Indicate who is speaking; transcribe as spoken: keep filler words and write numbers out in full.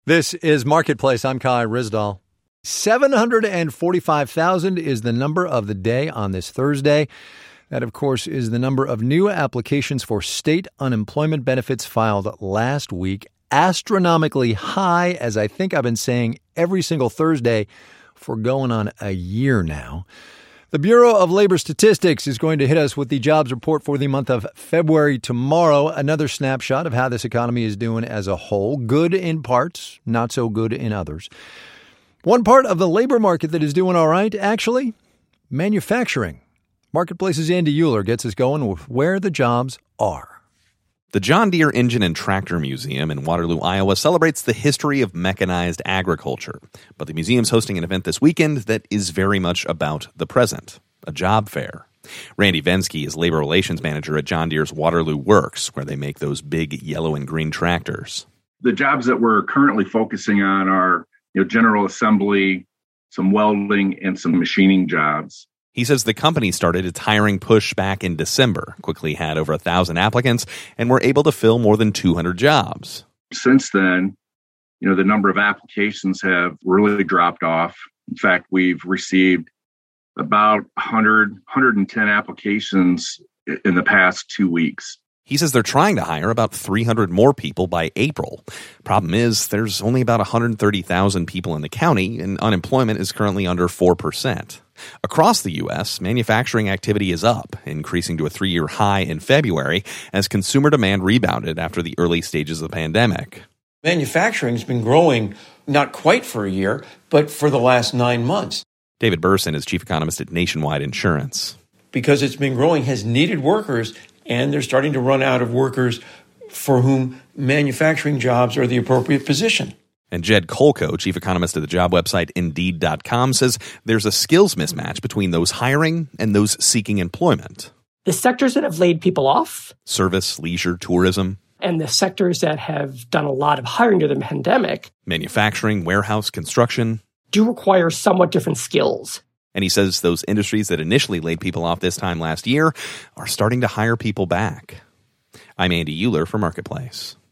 Speaker 1: This is Marketplace. I'm Kai Rizdal. seven hundred forty-five thousand is the number of the day on this Thursday. That, of course, is the number of new applications for state unemployment benefits filed last week. Astronomically high, as I think I've been saying every single Thursday for going on a year now. The Bureau of Labor Statistics is going to hit us with the jobs report for the month of February tomorrow. Another snapshot of how this economy is doing as a whole. Good in parts, not so good in others. One part of the labor market that is doing all right, actually, manufacturing. Marketplace's Andy Euler gets us going with where the jobs are.
Speaker 2: The John Deere Engine and Tractor Museum in Waterloo, Iowa celebrates the history of mechanized agriculture. But the museum's hosting an event this weekend that is very much about the present, a job fair. Randy Vensky is labor relations manager at John Deere's Waterloo Works, where they make those big yellow and green tractors.
Speaker 3: The jobs that we're currently focusing on are, you know, general assembly, some welding, and some machining jobs.
Speaker 2: He says the company started its hiring push back in December, quickly had over one thousand applicants, and were able to fill more than two hundred jobs.
Speaker 3: Since then, you know, the number of applications have really dropped off. In fact, we've received about one hundred, one hundred ten applications in the past two weeks.
Speaker 2: He says they're trying to hire about three hundred more people by April. Problem is, there's only about one hundred thirty thousand people in the county, and unemployment is currently under four percent. Across the U S, manufacturing activity is up, increasing to a three-year high in February as consumer demand rebounded after the early stages of the pandemic.
Speaker 4: Manufacturing's been growing not quite for a year, but for the last nine months.
Speaker 2: David Burson is chief economist at Nationwide Insurance.
Speaker 4: Because it's been growing, has needed workers, and they're starting to run out of workers for whom manufacturing jobs are the appropriate position.
Speaker 2: And Jed Kolko, chief economist of the job website Indeed dot com, says there's a skills mismatch between those hiring and those seeking employment.
Speaker 5: The sectors that have laid people off,
Speaker 2: service, leisure, tourism,
Speaker 5: and the sectors that have done a lot of hiring during the pandemic,
Speaker 2: manufacturing, warehouse, construction,
Speaker 5: do require somewhat different skills.
Speaker 2: And he says those industries that initially laid people off this time last year are starting to hire people back. I'm Andy Euler for Marketplace.